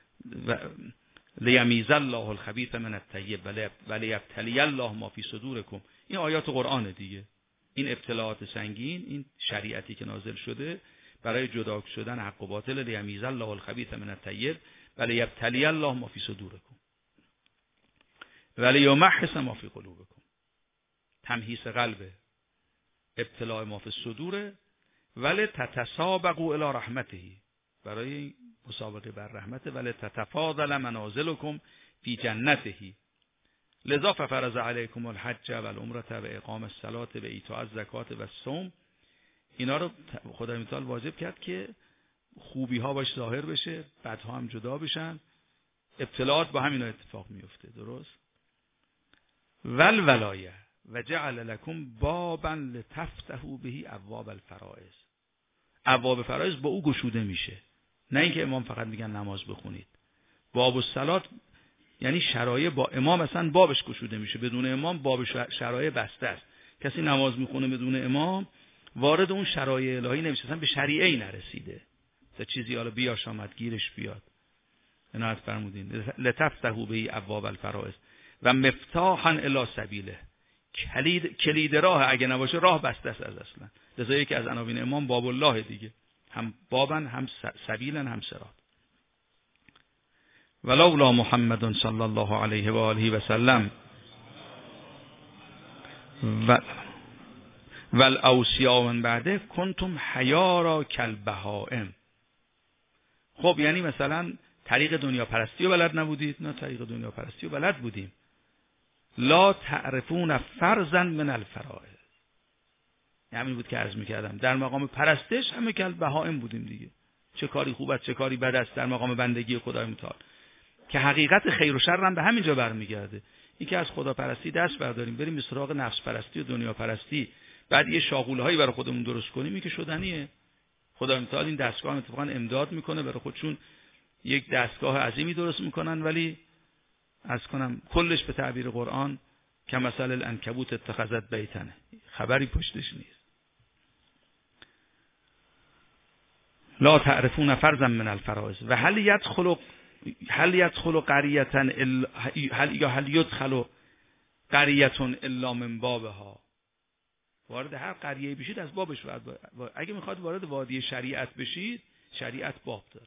لیمیز الله الخبیث من الطیب ولی یبتلی الله ما فی صدورکم. این آیات قرآن دیگه. این ابتلاعات سنگین، این شریعتی که نازل شده برای جدا شدن حق و باطل. لیمیز الله الخبیث من الطیب ولی یبتلی الله ما فی صدورکم ولی یمحص ما فی قلوبکم. تمحیص قلبه، ابتلاع ما فی الصدور. ولی تتسابقوا الی رحمته، برای مسابقه بر رحمت. ولی تتفاضل منازلکم فی جنته، لذا ففرض علیکم الحج و العمره و اقام الصلاه و ایتاء الزکات و الصوم. اینا رو خدای متعال واجب کرد که خوبی ها باش ظاهر بشه، بدها هم جدا بشن. ابتلاعات با همینا اتفاق میفته، درست. ول ولایه و جعل لکم بابا لتفتحوا به ابواب الفرائض. ابواب فرائض با او گشوده میشه، نه اینکه امام فقط میگن نماز بخونید. باب الصلات یعنی شرایع با امام اصلا بابش گشوده میشه، بدون امام باب شرایع بسته است. کسی نماز میخونه بدون امام وارد اون شرایع الهی نمیشه، اصلا به شریعه ای نرسیده تا چیزی حالا بیاش آمد گیرش بیاد. عنایت فرمودین. لتفتحوا به ابواب الفرائض و مفتاحا الی سبیله، کلید کلید راه، اگه نباشه راه بسته است از اصلا. لذا یکی از عناوین امام باب الله دیگه، هم بابن هم سبیلن هم صراط. ولولا محمد صلی الله علیه و آله و سلم و والاوصیا من بعده کنتم حیارا کالبهائم. خب یعنی مثلا طریق دنیا پرستی رو بلد نبودید؟ نه، طریق دنیا پرستی رو بلد بودیم. لا تعرفون فرضا من الفرائض، همین بود که عرض میکردم. در مقام پرستش همه کالبهائم بودیم دیگه. چه کاری خوب است چه کاری بد است در مقام بندگی خدای متعال، که حقیقت خیر و شر هم به همینجا برمیگرده. این که از خدا پرستی دست برداریم بریم به سراغ نفس پرستی و دنیا پرستی، بعد یه شاغوله هایی برای خودمون درست کنیم، این که شدنیه. خدای متعال این دستگاه هم اتفاقا امداد میکنه برای خودشون، یک دستگاه عظیمی درست میکنن، ولی از کنم کلش به تعبیر قرآن که مثل العنکبوت اتخذت بیتن، خبری پشتش نیست. لا تعرفون فرضا من الفرائض و هل يدخل هل يدخل قرية هل یا هل يدخل قرية الا من بابها. وارد هر قریه بشید از بابش وارد. اگه میخواد وارد وادی شریعت بشید، شریعت باب داره،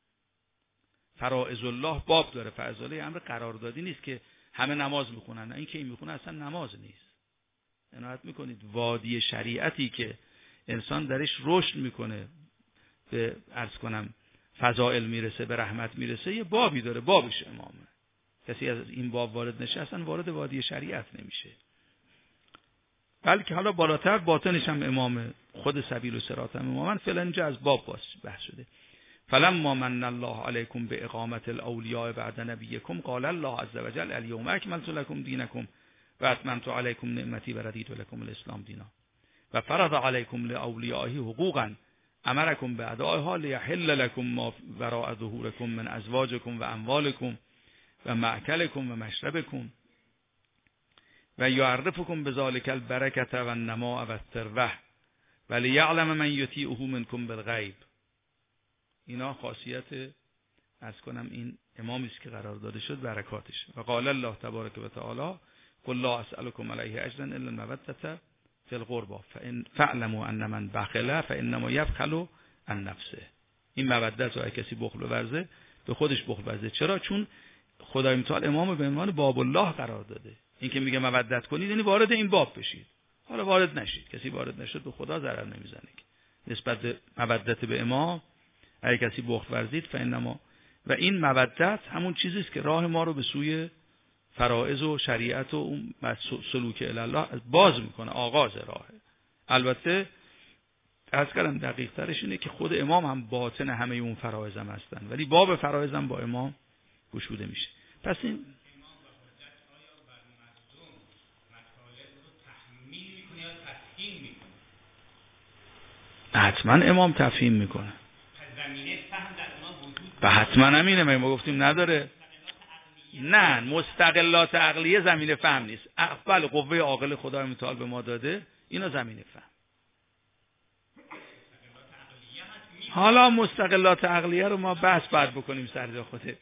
فرائض الله باب داره. فضائل امر قراردادی نیست که همه نماز میخونن، نه، این که این میخونه اصلا نماز نیست. عنایت میکنید وادی شریعتی که انسان درش رشد میکنه، به عرض کنم فضائل میرسه، به رحمت میرسه، یه بابی داره، بابش امامه. کسی از این باب وارد نشه اصلا وارد وادی شریعت نمیشه. بلکه حالا بالاتر باطنش هم امامه، خود سبیل و صراط هم امامن. فعلا اینجا از باب بحث شده. فلما من الله علیکم به اقامت الاولیاء بعد نبیکم قال الله عز وجل الیوم اکملت لکم دینکم و اتممت علیکم نعمتی و رضیت لکم الاسلام دینا و فرض علیکم لاولیائه حقوقا امرکم بادائها لیحل لکم ما وراء ظهورکم من ازواجکم و اموالکم و مأکلکم و مشربکم و یعرفکم بذالک البرکة و النماء و الثروة و لیعلم من یطیعه منکم بالغیب. اینا خاصیت از کنم این امامی است که قرار داده شد، برکاتش. و قال الله تبارک و تعالی قل لا اسألكم علیه اجرا الا المودة فی القربى فان فاعلموا ان من بخل فانما یبخل عن نفسه. این مودت رو کسی بخل ورزه به خودش بخل ورزه. چرا؟ چون خدای متعال امام به عنوان باب الله قرار داده. این که میگه مودت کنید یعنی وارد این باب بشید. حالا وارد نشید، کسی وارد نشد به خدا ضرر نمیزنه. نسبت به مودت به امام اگه کسی بخل ورزید فانما، و این مودت همون چیزی است که راه ما رو به سوی فرائض و شریعت و اون سلوک الی الله باز میکنه، آغاز راهه. البته از کلم دقیق ترش اینه که خود امام هم باطن همه اون فرائض هم هستن، ولی باب فرائض هم با امام گشوده میشه. پس این حتما امام تفهیم میکنه و حتما همینه. ما گفتیم نداره، نه مستقلات عقلیه زمینه فهم نیست. بله قوه عاقل خدای متعال به ما داده، اینا زمینه فهم. حالا مستقلات عقلیه رو ما بحث بعد بکنیم سر جا خوده.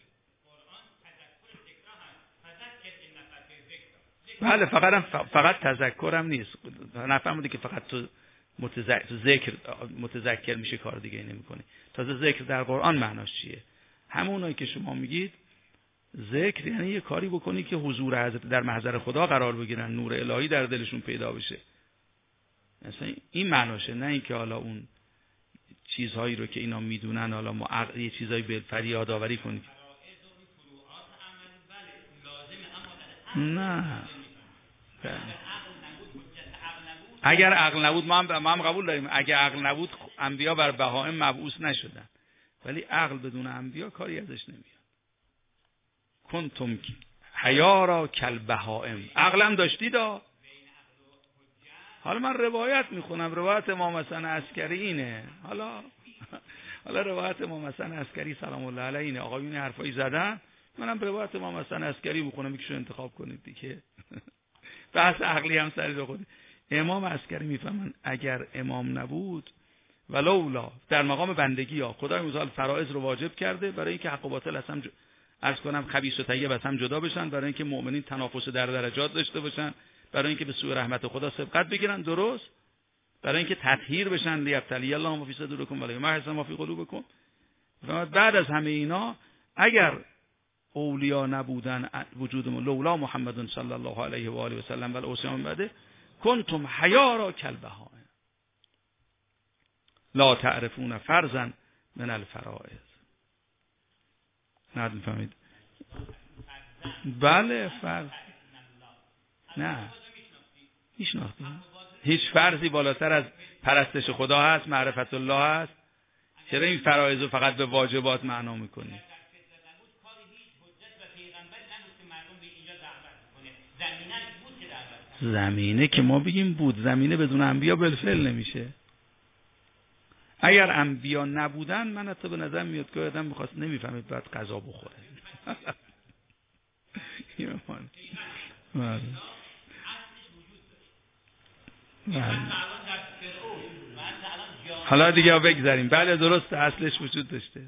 بله فقط فقط تذکرم نیست، نفهمیدی که فقط تو متذکر تو ذکر متذکر میشه، کار دیگه نمی‌کنی. تازه ذکر در قرآن معناش چیه؟ همونایی که شما میگید ذکر یعنی یه کاری بکنی که حضور حضرت در محضر خدا قرار بگیرن، نور الهی در دلشون پیدا بشه. مثلا این معناشه، نه اینکه حالا اون چیزهایی رو که اینا میدونن حالا ما عقل یه چیزایی به فریاد آوری کنیم. نه اگر عقل نبود ما هم, ما هم قبول داریم، اگر عقل نبود انبیا بر بهائم مبعوث نشدن، ولی عقل بدون انبیا کاری ازش نمیاد. کنتم حیارا کل بهائم، عقلم داشتید. حالا من روایت میخونم، روایت امام حسن عسکری اینه. حالا حالا روایت امام حسن عسکری سلام الله علیه اینه. آقایون حرفایی زدن، منم روایت امام حسن عسکری میخونم، یکیشو انتخاب کنید دیگه. بحث عقلی هم سر خود. امام عسکری میفهمن اگر امام نبود ولولا در مقام بندگی ها خدای متعال فرائض رو واجب کرده برای اینکه حق و باطل از هم عرض کنم خبیث و طیب از هم جدا بشن، برای اینکه مؤمنین تنافس در درجات داشته باشن، برای اینکه به سوی رحمت خدا سبقت بگیرن، درست، برای اینکه تطهیر بشن، لیبتلی الله ما فی صدورکم و لیمحص ما فی قلوبکم. و بعد از همه اینا اگر اولیا نبودن وجود لولا محمد صلی الله علیه و آله و سلم و الاوصیان بعده کنتم حیارا کل بهائم لا تعرفون فرضا من الفرائض. نه میفهمید؟ بله فرض نه میشناختید؟ هیچ فرضی بالاتر از پرستش خدا هست، معرفت الله هست؟ چرا این فرایض رو فقط به واجبات معنا میکنید؟ زمینه که ما بگیم بود، زمینه بدون انبیا بالفعل نمیشه. اگر انبیا نبودن من حتی به نظر میاد که آدم میخواست نمیفهمید باید غذا بخوره. حالا دیگه بگذاریم. بله درست، اصلش وجود داشته.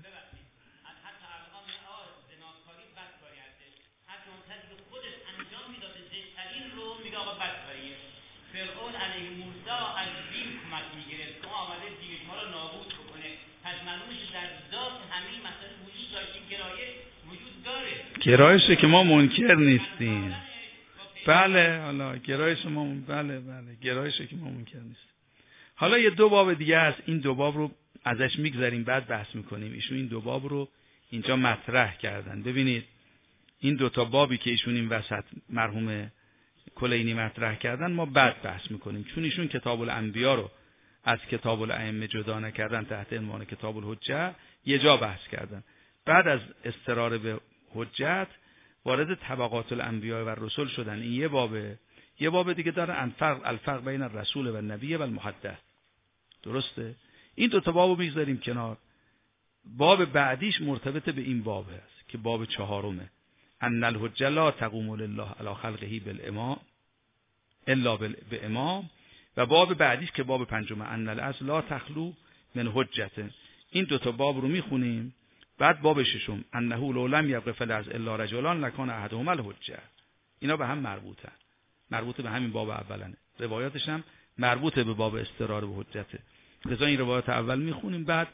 فرعون علیه موسی از دین کمک میگرفت که آمده دین شما رو نابود بکنه. پس معلومه که در ذات همین مسائل وجود داشته، گرایش وجود داره. گرایشه که ما منکر نیستیم. بله حالا گرایش ما بله بله گرایشه که ما منکر نیستیم. حالا یه دو باب دیگه هست، این دو باب رو ازش میگذریم بعد بحث میکنیم. ایشون این دو باب رو اینجا مطرح کردن. ببینید این دو تا بابی که ایشون این وسط مرحوم کلینی مطرح کردن ما بعد بحث میکنیم، چون ایشون کتاب الانبیا رو از کتاب الائمه جدا نکردن، تحت عنوان کتاب الحجه یه جا بحث کردن. بعد از استرار به حجت وارد طبقات الانبیا و رسول شدن. این یه بابه. یه باب دیگه داره الفرق الفرق بین الرسول و النبی و المحدث. درسته؟ این دو تا بابو میذاریم کنار. باب بعدیش مرتبط به این باب هست که باب چهارمه. ان الحجه لا تقوم لله علی خلقه بالامام الا بالامام. و باب بعدیش که باب پنجمه ان الاصل لا تخلو من حجت. این دو تا باب رو میخونیم. بعد باب ششم انه لو لم یبق فی الارض الا رجلان لکان احدهما الحجه. اینا به هم مربوطن، مربوط به همین باب اولنه. روایاتش هم مربوط به باب استرار به حجته. لذا این روایت اول میخونیم، بعد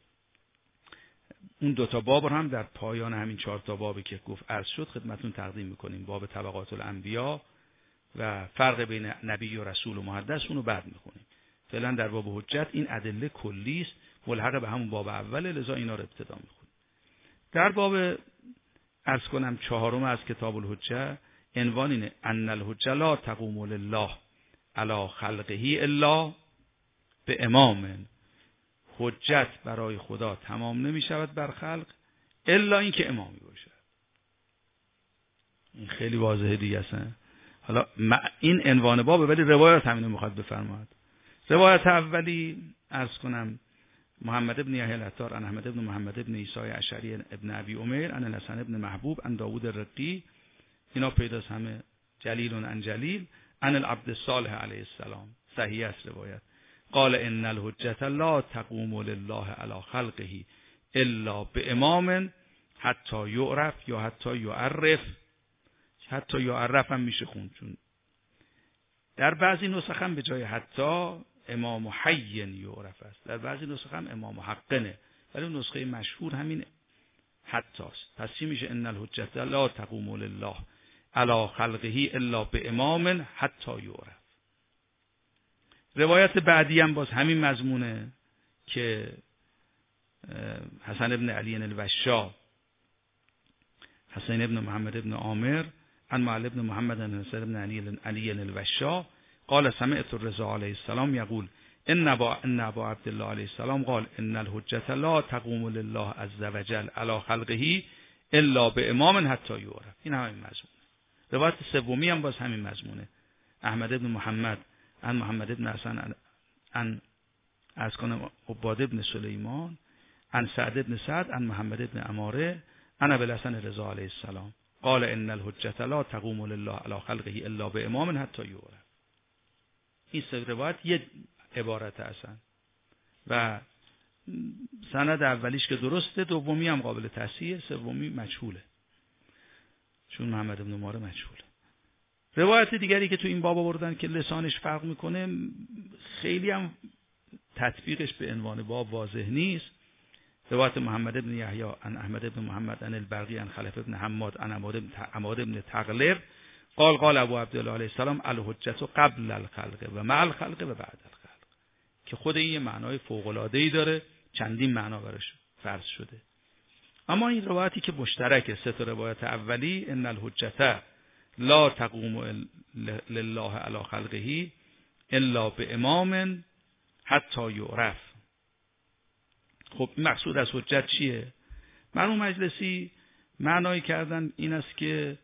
اون دو تا باب رو هم در پایان همین چهار تا بابی که گفت عرض شد خدمتتون تقدیم میکنیم. باب طبقات الانبیا و فرق بین نبی و رسول و محدث اون رو بعد میخونیم. فعلا در باب حجت این ادله کلی است ملحق به همون باب اوله، لذا اینا رو ابتدا میخونیم. در باب عرض کنم چهارم از کتاب الحجه عنوان اینه ان الحجه لا تقوم لله علی خلقه الا به امام. حجت برای خدا تمام نمی شود بر خلق الا این که امامی باشد. این خیلی واضحه دیگه است. حالا این عنوان باب، ولی روایت همینو میخواد بفرماید. روایت اولی عرض کنم محمد ابن یحیی العطار عن احمد ابن محمد ابن عیسی اشعری ابن ابی عمر عن الحسن ابن محبوب عن داوود الرقی، اینا پیداست همه جلیل عن جلیل عن العبد الصالح علیه السلام، صحیح است روایت. قال ان الحجة لا تقوم لله علی خلقه الا بامام حتی یعرف یا حتی یعرف. حتی یعرف هم میشه خوند، چون در بعضی نسخ هم به جای حتی امام حی یعرف است، در بعضی نسخ هم امام حقنه، ولی نسخه مشهور همین حتی است. پس چی میشه؟ ان الحجة لا تقوم لله علی خلقه الا بامام حتی یعرف. روایت بعدی هم باز همین مضمونه که حسن ابن علی الوشا، حسین ابن محمد ابن عامر عن معل ابن محمد بن حسین ابن علی علی الوشا قال سمعت الرضا علیه السلام یقول ان ابا ان ابا عبدالله علیه السلام قال ان الحجة لا تقوم لله عز وجل علی خلقه الا بامام حتی یعرف. این همین مضمونه. روایت سومی هم باز همین مضمونه. احمد ابن محمد عن محمد ابن حسن عن از کنم عباد ابن سلیمان عن سعد ابن سعد عن محمد ابن عماره عن ابی الحسن رضا علیه السلام قال ان الحجة لا تقوم لله علی خلقه الا بامام حتی یعرف. این سه روایت یه عبارت هستن و سند اولیش که درسته، دومی هم قابل تصحیح، سومی مجهوله چون محمد ابن عماره مجهوله. روایت دیگری که تو این باب آوردن که لسانش فرق میکنه، خیلی هم تطبیقش به عنوان باب واضح نیست. روایت محمد ابن یحیی عن احمد ابن محمد عن البرقی عن خلف ابن حماد عن عماد ابن تغلب قال قال ابو عبدالله علیه السلام الحجة قبل الخلق و مع الخلق و بعد الخلق، که خود این یه معنای فوق العاده ای داره، چندین معنا براش فرض شده. اما این روایتی که مشترکه، سه تا روایت اولی، ان الحجة لا تقوم لله علی خلقه الا بامام حتی یعرف. خب مقصود از حجت چیه؟ مرحوم مجلسی معنایی کردن این است که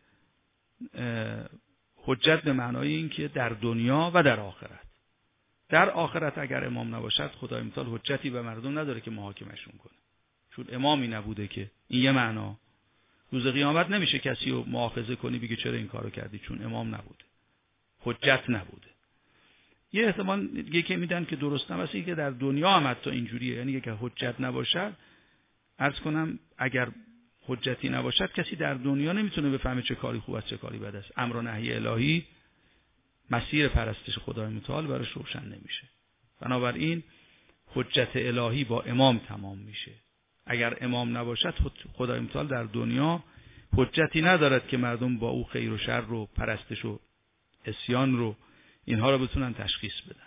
حجت به معنای این که در دنیا و در آخرت. در آخرت اگر امام نباشد خدای متعال حجتی به مردم نداره که محاکمشون کنه، چون امامی نبوده. که این یه معنا. روز قیامت نمیشه کسی رو مؤاخذه کنی بگی چرا این کارو کردی، چون امام نبوده، حجت نبوده. یه احتمال دیگه که میدن که درست نباشه که در دنیا هم حتی اینجوریه، یعنی که حجت نباشد، عرض کنم اگر حجتی نباشد کسی در دنیا نمیتونه بفهمه چه کاری خوب است چه کاری بد است. امر و نهی الهی، مسیر پرستش خدای متعال براش روشن نمیشه. بنابراین حجت الهی با امام تمام میشه. اگر امام نباشد خدای متعال در دنیا حجتی ندارد که مردم با او خیر و شر رو، پرستش و عصیان رو، اینها رو بتونن تشخیص بدن.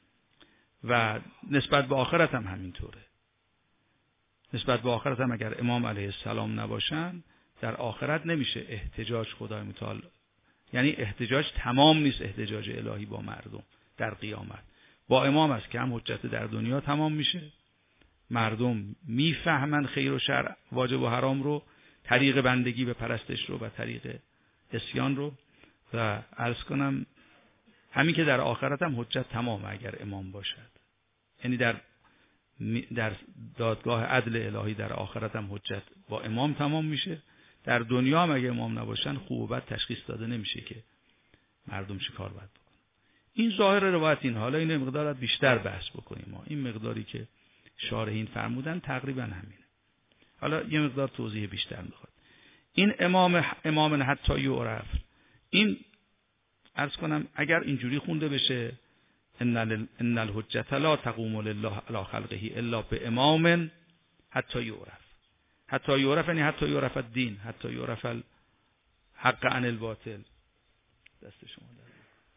و نسبت به آخرت هم همینطوره. نسبت به آخرت هم اگر امام علیه السلام نباشن در آخرت نمیشه احتجاج خدای متعال، یعنی احتجاج تمام نیست، احتجاج الهی با مردم در قیامت با امام است که هم حجت در دنیا تمام میشه، مردم میفهمن خیر و شر، واجب و حرام رو، طریق بندگی به پرستش رو و طریق عصیان رو. و عرض کنم همین که در آخرت هم حجت تمام اگر امام باشد، یعنی در در دادگاه عدل الهی در آخرت هم حجت با امام تمام میشه. در دنیا هم اگر امام نباشن خوب و بد تشخیص داده نمیشه که مردم چه کار باید بکنن. این ظاهر روایت این. حالا این مقدار بیشتر بحث بکنیم. ما این مقداری که شارحین فرمودن تقریبا همینه. حالا یه مقدار توضیح بیشتر میخواد. این امام امام حتی یعرف، این عرض کنم اگر اینجوری خونده بشه ان الحجة لا تقوم لله علی خلقه الا بامام حتی یعرف. حتی یعرف یعنی حتی یعرف الدین، حتی یعرف الحق عن الباطل. دست شما در.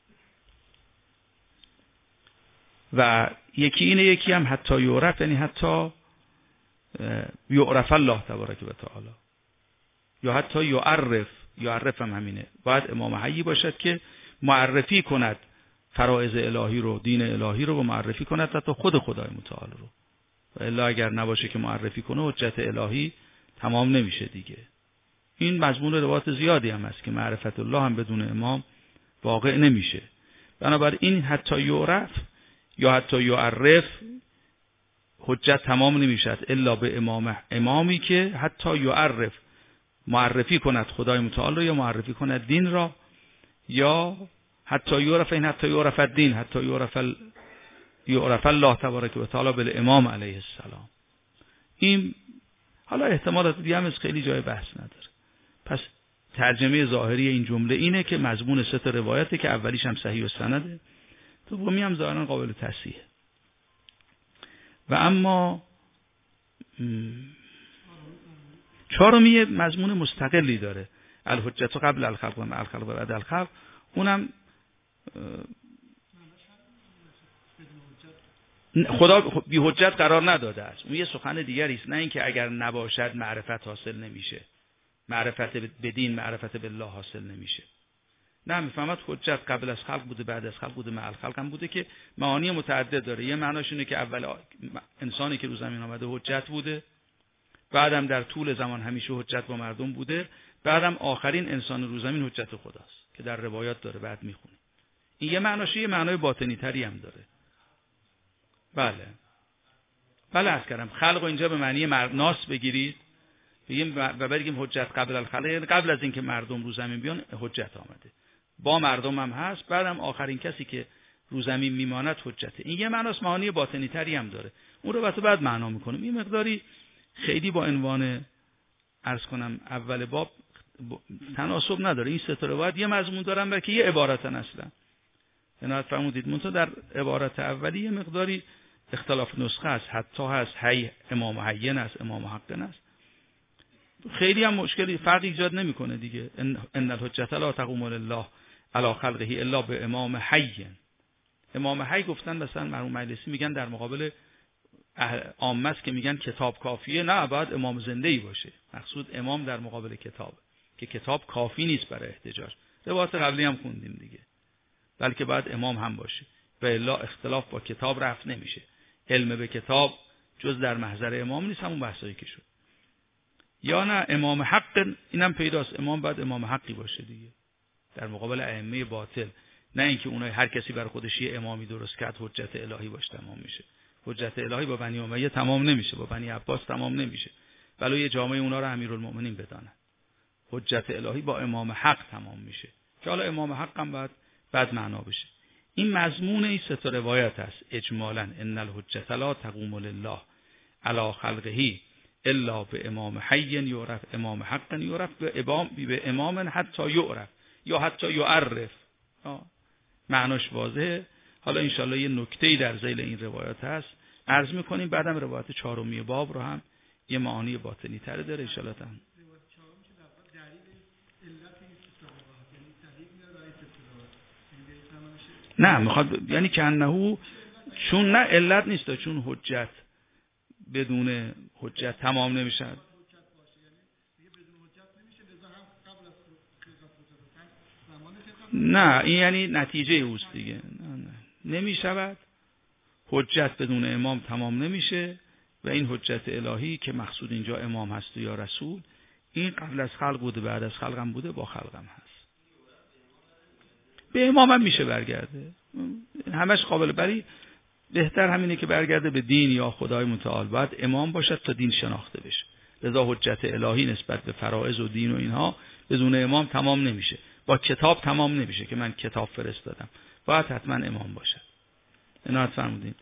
و یکی اینه، یکی هم حتی یعرف یعنی حتی یعرف الله تبارک و تعالی، یا حتی یعرف یعرف هم همینه، باید امام حی باشد که معرفی کند فرائض الهی رو، دین الهی رو، و معرفی کند حتی خود خدای متعال رو. و الا اگر نباشه که معرفی کنه، حجت الهی تمام نمیشه دیگه. این مضمون روایات زیادی هم هست که معرفت الله هم بدون امام واقع نمیشه. بنابراین حتی یعرف یا حتی یعرف حجت تمام نمیشد الا به امام، امامی که حتی یعرف معرفی کند خدای متعال رو، یا معرفی کند دین را، یا حتی یعرف، این حتی یعرف الدین، حتی یعرف ال... یعرف الله تبارک و تعالی بالامام علیه السلام. این حالا احتمالات دیگه هم خیلی جای بحث نداره. پس ترجمه ظاهری این جمله اینه که مضمون سه تا روایته که اولیش هم صحیح السنده، دومی هم ظاهرا قابل تصحیح. و اما چهارمی مضمون مستقلی داره، الحجت قبل الخلق و مع الخلق و بعد الخلق. اونم خدا بی حجت قرار نداده است. اون یه سخن دیگری است، نه اینکه اگر نباشد معرفت حاصل نمیشه، معرفت به دین، معرفت بالله حاصل نمیشه. نه، میفهمد حجت قبل از خلق بوده، بعد از خلق بوده، مع الخلق هم بوده، که معانی متعدد داره. یه معناش اینه که اول انسانی که رو زمین آمده حجت بوده، بعدم در طول زمان همیشه حجت با مردم بوده، بعدم آخرین انسان رو زمین حجت خداست که در روایات داره، بعد میخونه. این یه معناشه، یه معنای باطنی تری هم داره. بله بله عرض کردم خلق و اینجا به معنی ناس بگیرید، بگیم و بگیم حجت قبل الخلق، یعنی قبل از اینکه مردم رو زمین بیان حجت آمده، با مردم هم هست، بعدم آخرین کسی که رو زمین میماند حجته. این یه معناست، معانی باطنی تری هم داره. اون رو بعد بعد معنا میکنم. این مقداری خیلی با عنوان عرض کنم اول باب تناسب نداره. این سه تا روایت یه مضمون دارن، بلکه یه عبارتن اصلا. عنایت فرمودید. منتها در عبارت اولی یه مقداری اختلاف نسخه است، حتی هست هی امام حیین است، امام حقن است. خیلی هم مشکلی فرقی ایجاد نمیکنه دیگه. ان الحجت لا تقوم لله علی خلقه الا به امام حی. امام حی گفتن مثلا مرحوم مجلسی میگن در مقابل عامه است که میگن کتاب کافیه، نه باید امام زنده ای باشه. مقصود امام در مقابل کتاب، که کتاب کافی نیست برای احتجاج. روایت قبلی هم خوندیم دیگه، بلکه باید امام هم باشه و الا اختلاف با کتاب رفع نمیشه. علم به کتاب جز در محضر امام نیست، همون بحثایی که شد. یا نه امام حق، اینم پیداست، امام باید امام حقی باشه دیگه در مقابل ائمه باطل، نه اینکه اونای هر کسی برای خودش یه امامی درست کرد حجت الهی باش تمام میشه. حجت الهی با بنی امیه تمام نمیشه، با بنی عباس تمام نمیشه، ولی یه جامعه اونا رو امیرالمومنین بدانن. حجت الهی با امام حق تمام میشه، که حالا امام حق هم باید بعد معنا بشه. این مضمون این سه تا روایت است اجمالاً. ان الحجت لا تقوم لله علی خلقه الا به امام حی یعرف، امام حق یعرف، به امام به امام حتی یعرف یا حتی یعرف. معناش واضحه. حالا انشالله یه نکته‌ای در ذیل این روایات هست عرض می‌کنیم، بعدم روایت چهارمی باب رو هم یه معانی باطنی تر داره انشالله. هم نه میخواد یعنی که انه، چون نه علت نیست، چون حجت بدون حجت تمام نمیشه. نه این یعنی نتیجه اوست دیگه. نه نه نمیشود. حجت بدون امام تمام نمیشه و این حجت الهی که مقصود اینجا امام هست یا رسول، این قبل از خلق بوده، بعد از خلق هم بوده، با خلق هم هست. به امام هم میشه برگرده، همش قابل، بری بهتر همینه که برگرده به دین یا خدای متعال. باید امام باشد تا دین شناخته بشه. لذا حجت الهی نسبت به فرائض و دین و اینها بدون امام تمام نمیشه، با کتاب تمام نمیشه که من کتاب فرستادم، باید حتما امام باشد. عنایت فرمودین.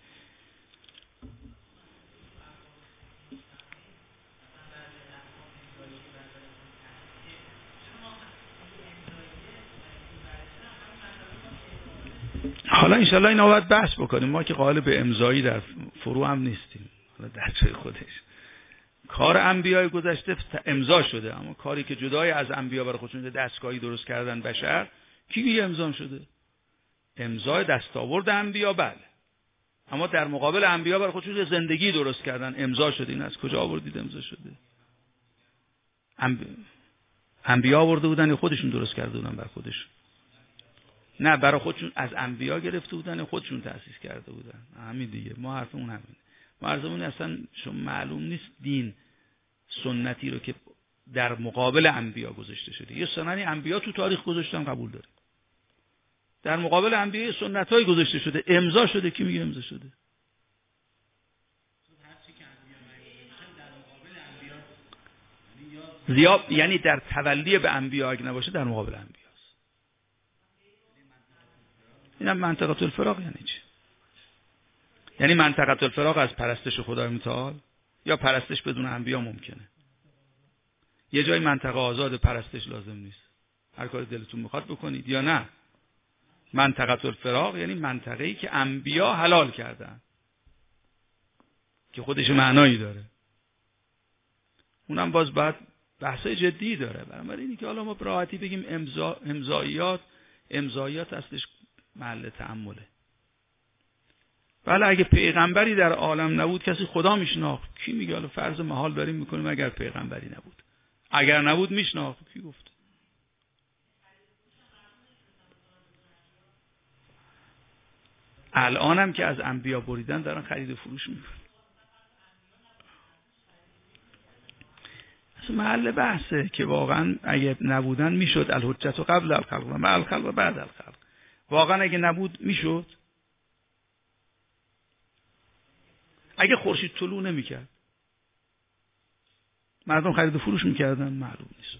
حالا انشالله اینا باید بحث بکنیم. ما که قائل به امضایی در فروع هم نیستیم، حالا در جای خودش کار انبیای گذشته امضا شده، اما کاری که جدای از انبیا برای خودشون دستگاهی درست کردن بشر، کی امضا شده؟ امضای دستاورد انبیا بله، اما در مقابل انبیا برای خودشون زندگی درست کردن امضا شده. این از کجا آوردید امضا شده؟ انبیا انبیا آورده بودن یا خودشون درست کرده بودن برای خودشون؟ نه، برای خودشون از انبیا گرفته بودن یا خودشون تأسیس کرده بودن؟ همین دیگه، ما حرفمون همین. ما حرفمون اصلا شما معلوم نیست دین سنتی رو که در مقابل انبیا گذاشته شده. یه سنتی انبیا تو تاریخ گذاشتن قبول داره. در مقابل انبیا سنت‌های گذاشته شده، امضا شده. کی میگه امضا شده؟ زیاد یعنی در تولی به انبیا اگه نباشه در مقابل انبیاست. اینم منطقه الفراق یعنی چی؟ یعنی منطقه الفراق از پرستش خدای متعال یا پرستش بدون انبیا ممکنه؟ یه جای منطقه آزاد پرستش لازم نیست، هر کاری دلتون میخواد بکنید، یا نه منطقه الفراق یعنی منطقه‌ای که انبیا حلال کردن که خودش معنایی داره. اونم باز بعد بحثای جدی داره. برای اینی که حالا ما به راحتی بگیم امضا امضایات امضایات اصلش محل تأمله. بله اگه پیغمبری در عالم نبود کسی خدا میشناخت؟ کی میگه؟ حالا فرض محال داریم میکنیم اگر پیغمبری نبود. اگر نبود میشناخت؟ کی گفت؟ الانم که از انبیا بریدن دارن خرید و فروش میکنن. محل بحثه که واقعا اگه نبودن میشد الحجت و قبل الخلق و مع الخلق و بعد الخلق. واقعا اگه نبود میشد؟ اگه خورشید طلوع نمیکرد مردم خرید و فروش میکردن؟ معلوم نیست.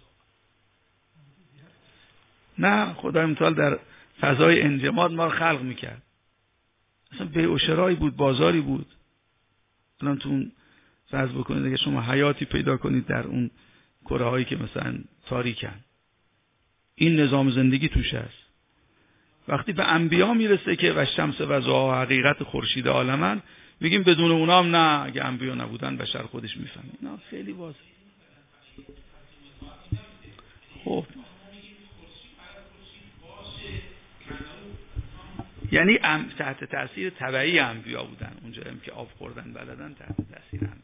نه، خدای متعال در فضای انجماد ما رو خلق میکرد. اصلا بیع و شرایی بود، بازاری بود. الان تو اون فرض بکنید اگه شما حیاتی پیدا کنید در اون کره هایی که مثلا تاریکن، این نظام زندگی توش هست. وقتی به انبیا میرسه که و شمس و ضحاها حقیقت خورشید عالمن، میگیم بدون اونام نه، اگه انبیا نبودن بشر خودش میفهمه. نه خیلی واضحه. خب یعنی تحت تاثیر تبعی انبیا بودن، اونجا هم که آب خوردن بلدن تحت تاثیر انبیا.